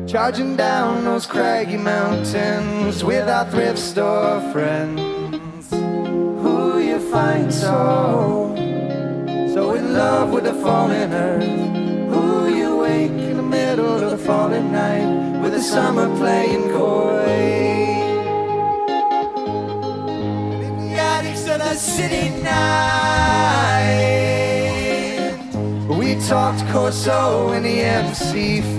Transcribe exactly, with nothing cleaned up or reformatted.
charging down those craggy mountains with our thrift store friends. Who you find so, so in love with the fallen earth? Who you wake in the middle of the falling night with the summer playing coy? And in the attics of the city night, we talked Corso in the M C